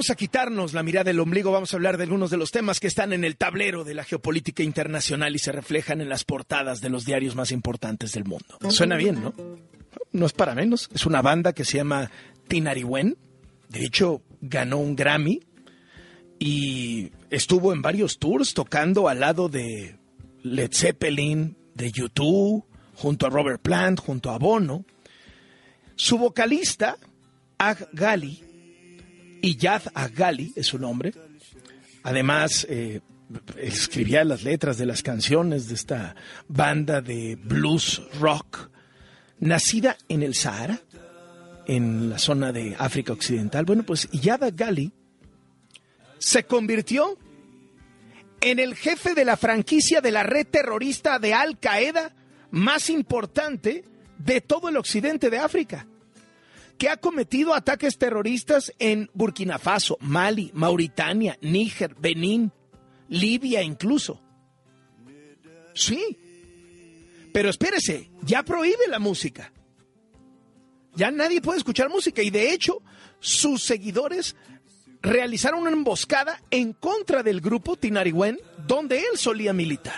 Vamos a quitarnos la mirada del ombligo, vamos a hablar de algunos de los temas que están en el tablero de la geopolítica internacional y se reflejan en las portadas de los diarios más importantes del mundo. Suena bien, ¿no? No es para menos. Es una banda que se llama Tinariwen. De hecho, ganó un Grammy y estuvo en varios tours tocando al lado de Led Zeppelin, de U2, junto a Robert Plant, junto a Bono. Su vocalista, Ag Gali, Iyad Ag Gali es su nombre. Además, escribía las letras de las canciones de esta banda de blues rock, nacida en el Sahara, en la zona de África Occidental. Bueno, pues Iyad Ag Gali se convirtió en el jefe de la franquicia de la red terrorista de Al Qaeda más importante de todo el occidente de África, que ha cometido ataques terroristas en Burkina Faso, Mali, Mauritania, Níger, Benín, Libia incluso. Sí, pero espérese, ya prohíbe la música. Ya nadie puede escuchar música y de hecho sus seguidores realizaron una emboscada en contra del grupo Tinariwen, donde él solía militar.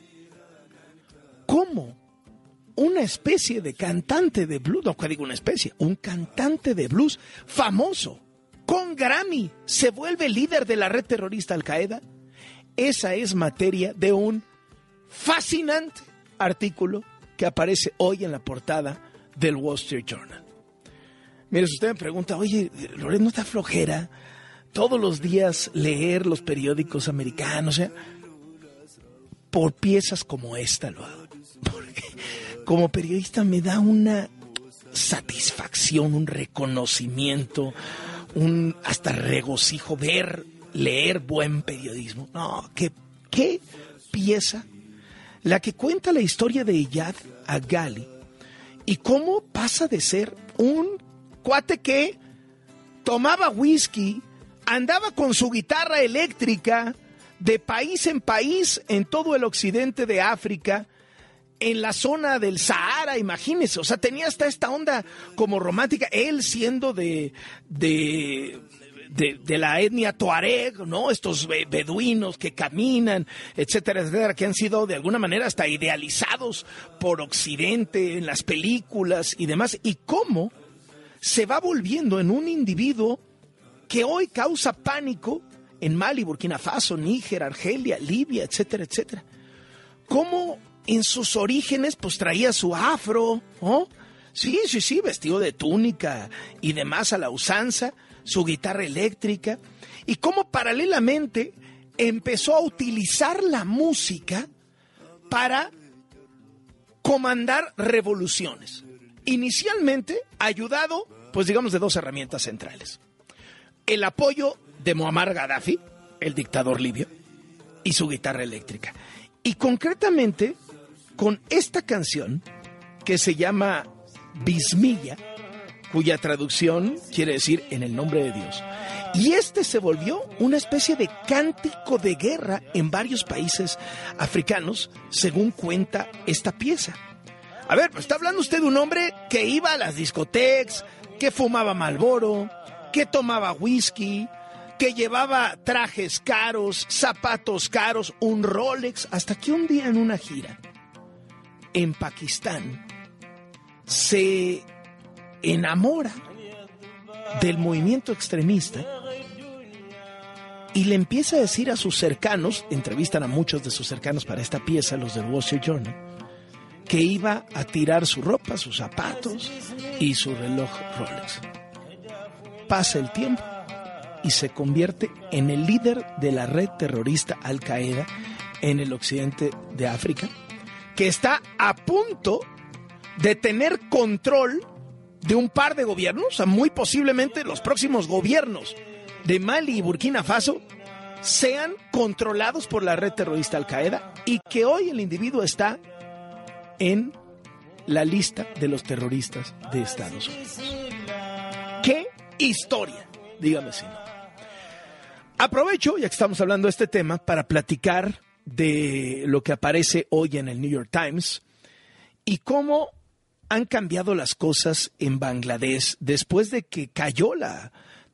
¿Cómo una especie de cantante de blues, no digo una especie, un cantante de blues famoso, con Grammy, se vuelve líder de la red terrorista Al Qaeda? Esa es materia de un fascinante artículo que aparece hoy en la portada del Wall Street Journal. Mire, si usted me pregunta, oye, Loret, ¿no está flojera todos los días leer los periódicos americanos? Por piezas como esta lo hago. Porque como periodista me da una satisfacción, un reconocimiento, un hasta regocijo leer buen periodismo. No, qué pieza la que cuenta la historia de Iyad Ag Gali y cómo pasa de ser un cuate que tomaba whisky, andaba con su guitarra eléctrica de país en país en todo el occidente de África, en la zona del Sahara, imagínese, o sea, tenía hasta esta onda como romántica, él siendo de la etnia tuareg, ¿no? Estos beduinos que caminan, etcétera, etcétera, que han sido de alguna manera hasta idealizados por Occidente en las películas y demás, y cómo se va volviendo en un individuo que hoy causa pánico en Mali, Burkina Faso, Níger, Argelia, Libia, etcétera, etcétera. Cómo en sus orígenes pues traía su afro, ¿no? Sí, vestido de túnica y demás a la usanza, su guitarra eléctrica, y cómo paralelamente empezó a utilizar la música para comandar revoluciones. Inicialmente ayudado, pues digamos, de dos herramientas centrales: el apoyo de Muammar Gaddafi, el dictador libio, y su guitarra eléctrica. Y concretamente con esta canción que se llama Bismillah, cuya traducción quiere decir en el nombre de Dios. Y este se volvió una especie de cántico de guerra en varios países africanos, según cuenta esta pieza. A ver, pues está hablando usted de un hombre que iba a las discotecas, que fumaba Marlboro, que tomaba whisky, que llevaba trajes caros, zapatos caros, un Rolex, hasta que un día en una gira en Pakistán se enamora del movimiento extremista y le empieza a decir a sus cercanos, entrevistan a muchos de sus cercanos para esta pieza, los del Wall Street Journal, que iba a tirar su ropa, sus zapatos y su reloj Rolex. Pasa el tiempo y se convierte en el líder de la red terrorista Al Qaeda en el occidente de África, que está a punto de tener control de un par de gobiernos, o sea, muy posiblemente los próximos gobiernos de Mali y Burkina Faso sean controlados por la red terrorista Al Qaeda, y que hoy el individuo está en la lista de los terroristas de Estados Unidos. ¡Qué historia! Dígame si no. Aprovecho, ya que estamos hablando de este tema, para platicar de lo que aparece hoy en el New York Times y cómo han cambiado las cosas en Bangladesh después de que cayó la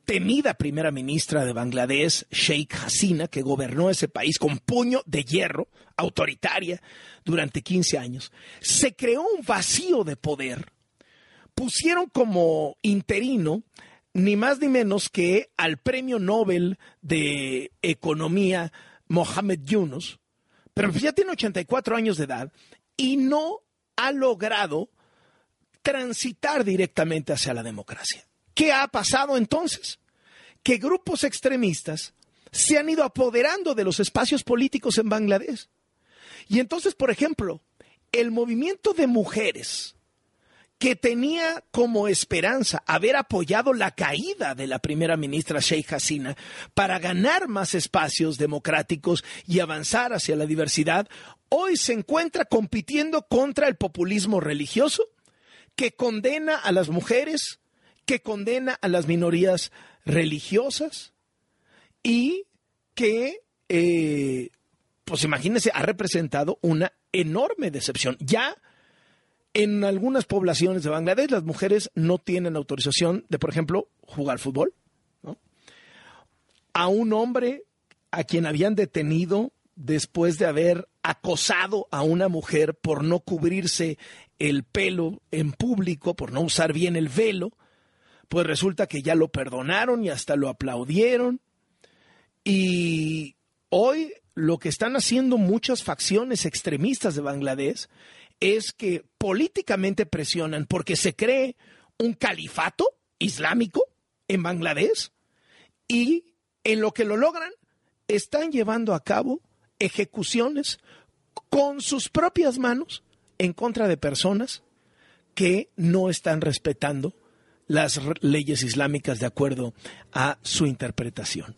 temida primera ministra de Bangladesh, Sheikh Hasina, que gobernó ese país con puño de hierro, autoritaria, durante 15 años. Se creó un vacío de poder. Pusieron como interino ni más ni menos que al premio Nobel de Economía Mohamed Yunus, pero ya tiene 84 años de edad y no ha logrado transitar directamente hacia la democracia. ¿Qué ha pasado entonces? Que grupos extremistas se han ido apoderando de los espacios políticos en Bangladesh. Y entonces, por ejemplo, el movimiento de mujeres que tenía como esperanza haber apoyado la caída de la primera ministra Sheikh Hasina para ganar más espacios democráticos y avanzar hacia la diversidad, hoy se encuentra compitiendo contra el populismo religioso que condena a las mujeres, que condena a las minorías religiosas y que, pues imagínense, ha representado una enorme decepción. Ya en algunas poblaciones de Bangladesh las mujeres no tienen autorización de, por ejemplo, jugar fútbol, ¿no? A un hombre a quien habían detenido después de haber acosado a una mujer por no cubrirse el pelo en público, por no usar bien el velo, pues resulta que ya lo perdonaron y hasta lo aplaudieron. Y hoy lo que están haciendo muchas facciones extremistas de Bangladesh es que políticamente presionan porque se cree un califato islámico en Bangladesh y en lo que lo logran están llevando a cabo ejecuciones con sus propias manos en contra de personas que no están respetando las leyes islámicas de acuerdo a su interpretación.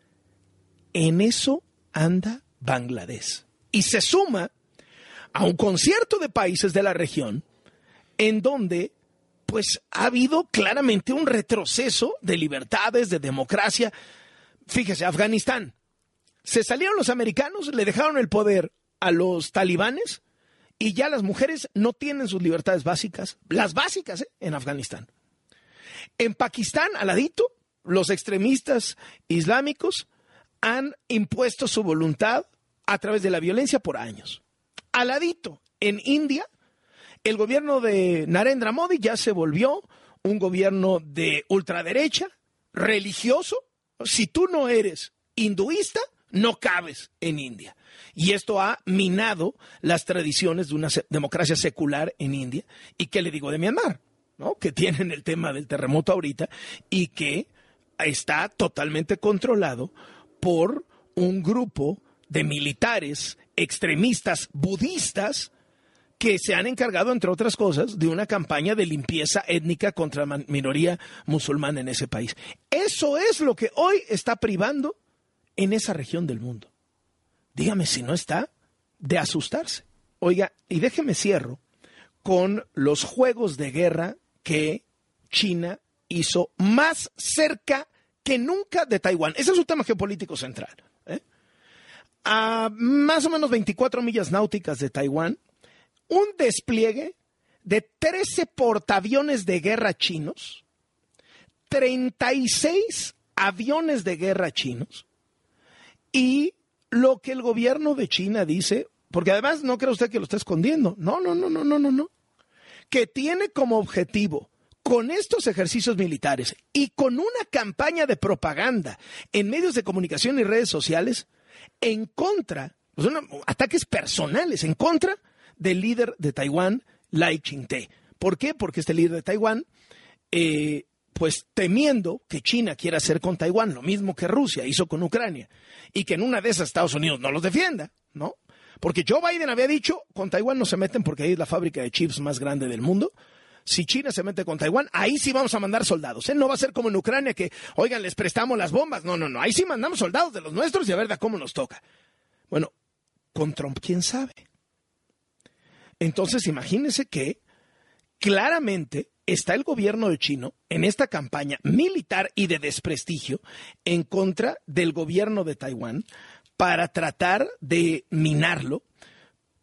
En eso anda Bangladesh. Y se suma a un concierto de países de la región en donde pues ha habido claramente un retroceso de libertades, de democracia. Fíjese, Afganistán. Se salieron los americanos, le dejaron el poder a los talibanes y ya las mujeres no tienen sus libertades básicas, las básicas, en Afganistán. En Pakistán, al ladito, los extremistas islámicos han impuesto su voluntad a través de la violencia por años. Al ladito, en India, el gobierno de Narendra Modi ya se volvió un gobierno de ultraderecha, religioso. Si tú no eres hinduista, no cabes en India. Y esto ha minado las tradiciones de una democracia secular en India. ¿Y qué le digo de Myanmar? ¿No? Que tienen el tema del terremoto ahorita y que está totalmente controlado por un grupo de militares extremistas budistas que se han encargado, entre otras cosas, de una campaña de limpieza étnica contra la minoría musulmana en ese país. Eso es lo que hoy está privando en esa región del mundo. Dígame si no está de asustarse. Oiga, y déjeme cierro con los juegos de guerra que China hizo más cerca que nunca de Taiwán. Ese es un tema geopolítico central. A más o menos 24 millas náuticas de Taiwán, un despliegue de 13 portaaviones de guerra chinos, 36 aviones de guerra chinos, y lo que el gobierno de China dice, porque además no cree usted que lo está escondiendo, no, que tiene como objetivo con estos ejercicios militares y con una campaña de propaganda en medios de comunicación y redes sociales en contra, pues ataques personales en contra del líder de Taiwán, Lai Ching-te. ¿Por qué? Porque este líder de Taiwán, pues temiendo que China quiera hacer con Taiwán lo mismo que Rusia hizo con Ucrania y que en una de esas Estados Unidos no los defienda, ¿no? Porque Joe Biden había dicho, con Taiwán no se meten porque ahí es la fábrica de chips más grande del mundo. Si China se mete con Taiwán, ahí sí vamos a mandar soldados. No va a ser como en Ucrania que, oigan, les prestamos las bombas. No. Ahí sí mandamos soldados de los nuestros y a ver de cómo nos toca. Bueno, con Trump, ¿quién sabe? Entonces, imagínense que claramente está el gobierno de China en esta campaña militar y de desprestigio en contra del gobierno de Taiwán para tratar de minarlo.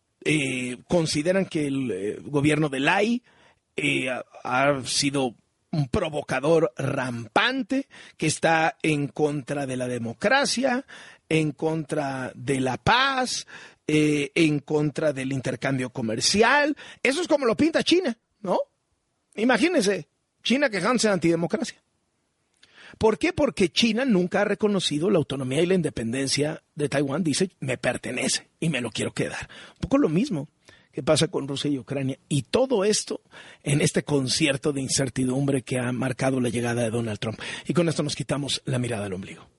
Consideran que el gobierno de Lai ha sido un provocador rampante que está en contra de la democracia, en contra de la paz, en contra del intercambio comercial. Eso es como lo pinta China, ¿no? Imagínense, China quejándose de antidemocracia. ¿Por qué? Porque China nunca ha reconocido la autonomía y la independencia de Taiwán. Dice, me pertenece y me lo quiero quedar. Un poco lo mismo que pasa con Rusia y Ucrania. Y todo esto en este concierto de incertidumbre que ha marcado la llegada de Donald Trump. Y con esto nos quitamos la mirada al ombligo.